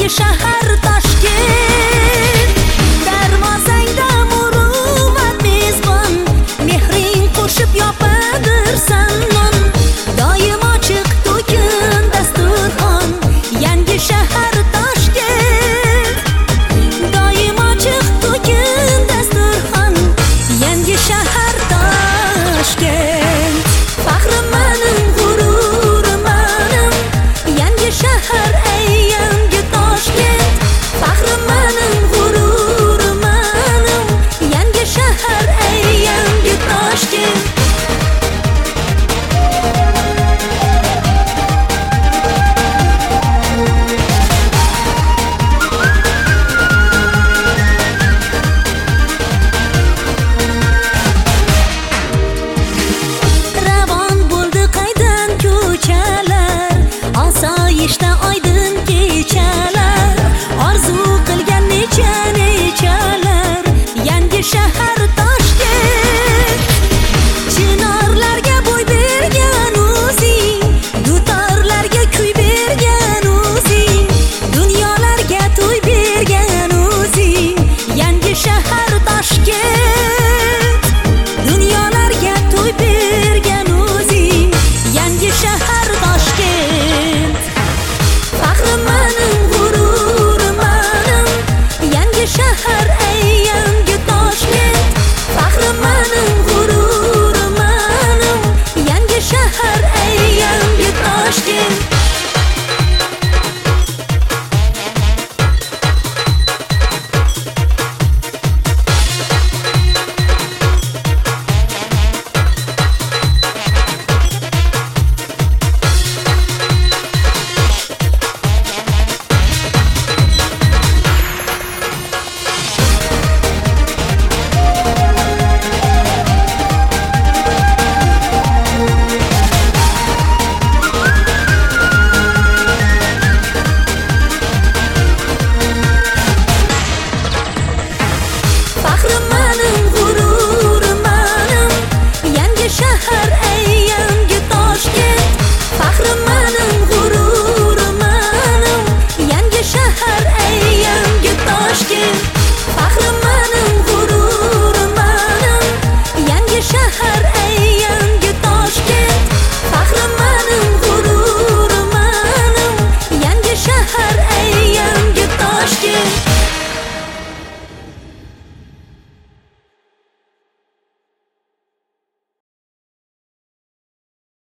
yangi shahar Toshkent. Darvozangda muruvvat mezbon, mehring qo'shib yopadirsan non. Doim ochiq to'kin dasturxon, yangi shahar Toshkent. Doim ochiq to'kin dasturxon, yangi shahar Toshkent. Faxrim mening, g'ururim mening, yangi shahar ey yangi Toshkent. Faxrim mening, g'ururim mening, yangi shahar ey yangi Toshkent. Ravon bo'ldi qaydan ko'chalar, osoyishta oydin kechalar. Orzu qilgan nechalar, yangi shahar Toshkent. Chinorlarga bo'y bergan o'zing, dutorlarga kuy bergan o'zing, dunyolarga to'y bergan o'zing, yangi shahar Toshkent. Dunyolarga to'y bergan o'zing, yangi shahar Toshkent. Faxrim mening, g'ururim mening, yangi shahar ey yangi Toshkent. Faxrim mening, g'ururim mening, yangi shahar ey yangi Toshkent. Faxrim mening, g'ururim mening, yangi shahar ey yangi Toshkent. Faxrim mening, g'ururim mening, yangi shahar ey yangi Toshkent. Faxrim mening, g'ururim mening, yangi shahar ey yangi Toshkent. Faxrim mening, g'ururim mening, yangi shahar ey yangi Toshkent.